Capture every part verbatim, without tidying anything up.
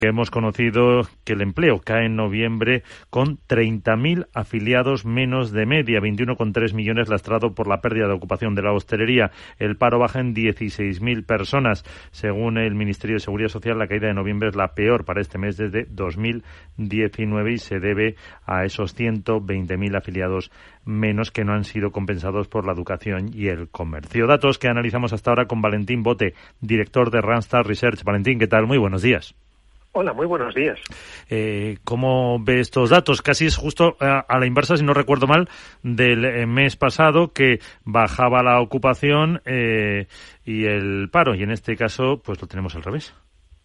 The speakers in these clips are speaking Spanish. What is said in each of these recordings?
Hemos conocido que el empleo cae en noviembre con treinta mil afiliados menos de media, veintiuno coma tres millones lastrado por la pérdida de ocupación de la hostelería. El paro baja en dieciséis mil personas. Según el Ministerio de Seguridad Social, la caída de noviembre es la peor para este mes desde dos mil diecinueve y se debe a esos ciento veinte mil afiliados menos que no han sido compensados por la educación y el comercio. Datos que analizamos hasta ahora con Valentín Bote, director de Randstad Research. Valentín, ¿qué tal? Muy buenos días. Hola, muy buenos días. Eh, ¿Cómo ve estos datos? Casi es justo a, a la inversa, si no recuerdo mal, del eh, mes pasado, que bajaba la ocupación eh, y el paro, y en este caso pues lo tenemos al revés.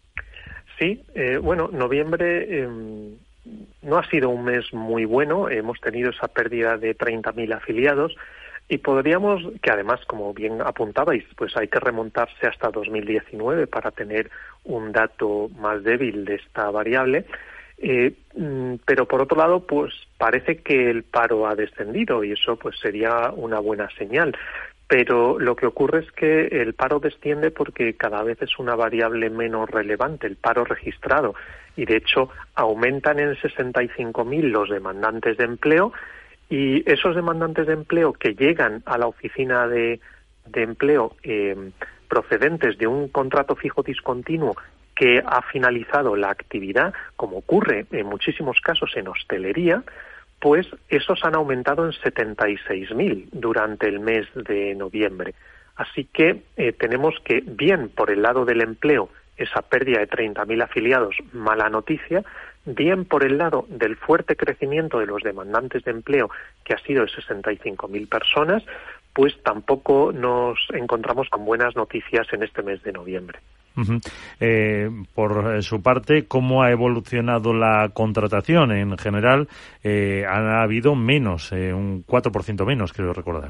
Sí, eh, bueno, noviembre eh, no ha sido un mes muy bueno. Hemos tenido esa pérdida de treinta mil afiliados y podríamos, que además, como bien apuntabais, pues hay que remontarse hasta dos mil diecinueve para tener un dato más débil de esta variable. Eh, pero por otro lado, pues parece que el paro ha descendido y eso pues sería una buena señal. Pero lo que ocurre es que el paro desciende porque cada vez es una variable menos relevante, el paro registrado. Y de hecho aumentan en sesenta y cinco mil los demandantes de empleo. Y esos demandantes de empleo que llegan a la oficina de, de empleo eh, procedentes de un contrato fijo discontinuo que ha finalizado la actividad, como ocurre en muchísimos casos en hostelería, pues esos han aumentado en setenta y seis mil durante el mes de noviembre. Así que eh, tenemos que, bien por el lado del empleo, esa pérdida de treinta mil afiliados, mala noticia, bien por el lado del fuerte crecimiento de los demandantes de empleo, que ha sido de sesenta y cinco mil personas, pues tampoco nos encontramos con buenas noticias en este mes de noviembre. Uh-huh. Eh, por su parte, ¿cómo ha evolucionado la contratación? En general, eh, ha habido menos, eh, un cuatro por ciento menos, creo recordar.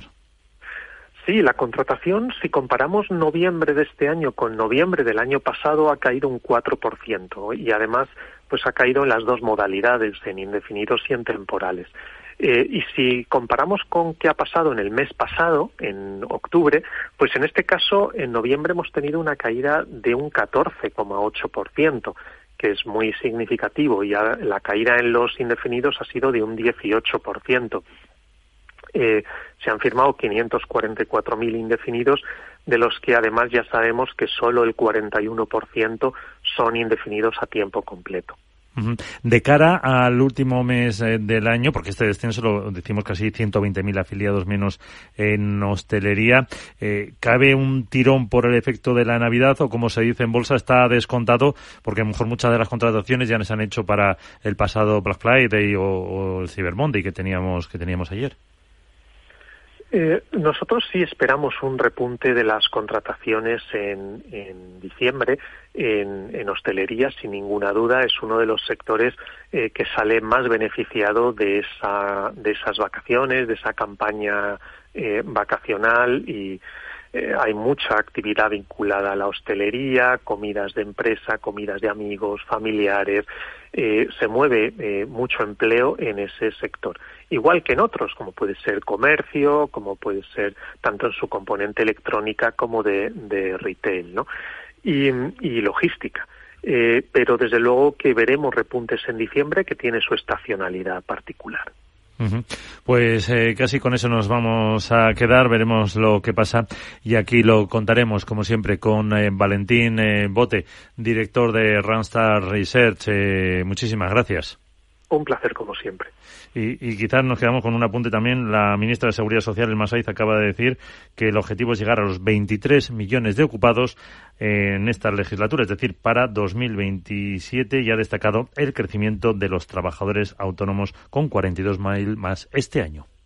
Sí, la contratación, si comparamos noviembre de este año con noviembre del año pasado, ha caído un cuatro por ciento y además pues ha caído en las dos modalidades, en indefinidos y en temporales. Eh, y si comparamos con qué ha pasado en el mes pasado, en octubre, pues en este caso, en noviembre hemos tenido una caída de un catorce coma ocho por ciento, que es muy significativo, y la caída en los indefinidos ha sido de un dieciocho por ciento. Eh, se han firmado quinientos cuarenta y cuatro mil indefinidos, de los que además ya sabemos que solo el cuarenta y uno por ciento son indefinidos a tiempo completo. De cara al último mes del año, porque este descenso lo decimos casi ciento veinte mil afiliados menos en hostelería, eh, ¿cabe un tirón por el efecto de la Navidad o, como se dice en bolsa, está descontado? Porque a lo mejor muchas de las contrataciones ya se han hecho para el pasado Black Friday o, o el Cyber Monday que teníamos, que teníamos ayer. Eh, nosotros sí esperamos un repunte de las contrataciones en, en diciembre en, en hostelería, sin ninguna duda. Es uno de los sectores eh, que sale más beneficiado de esa de esas vacaciones, de esa campaña eh, vacacional, y eh, hay mucha actividad vinculada a la hostelería, comidas de empresa, comidas de amigos, familiares. Eh, se mueve eh, mucho empleo en ese sector, igual que en otros, como puede ser comercio, como puede ser tanto en su componente electrónica como de, de retail, ¿no? Y, y logística. Eh, pero desde luego que veremos repuntes en diciembre, que tiene su estacionalidad particular. Uh-huh. Pues eh, casi con eso nos vamos a quedar, veremos lo que pasa y aquí lo contaremos como siempre con eh, Valentín eh, Bote, director de Randstad Research. Eh, muchísimas gracias. Un placer como siempre. Y, y quizás nos quedamos con un apunte también. La ministra de Seguridad Social, Elma Saiz, acaba de decir que el objetivo es llegar a los veintitrés millones de ocupados en esta legislatura, es decir, para dos mil veintisiete, y ha destacado el crecimiento de los trabajadores autónomos con cuarenta y dos mil más este año.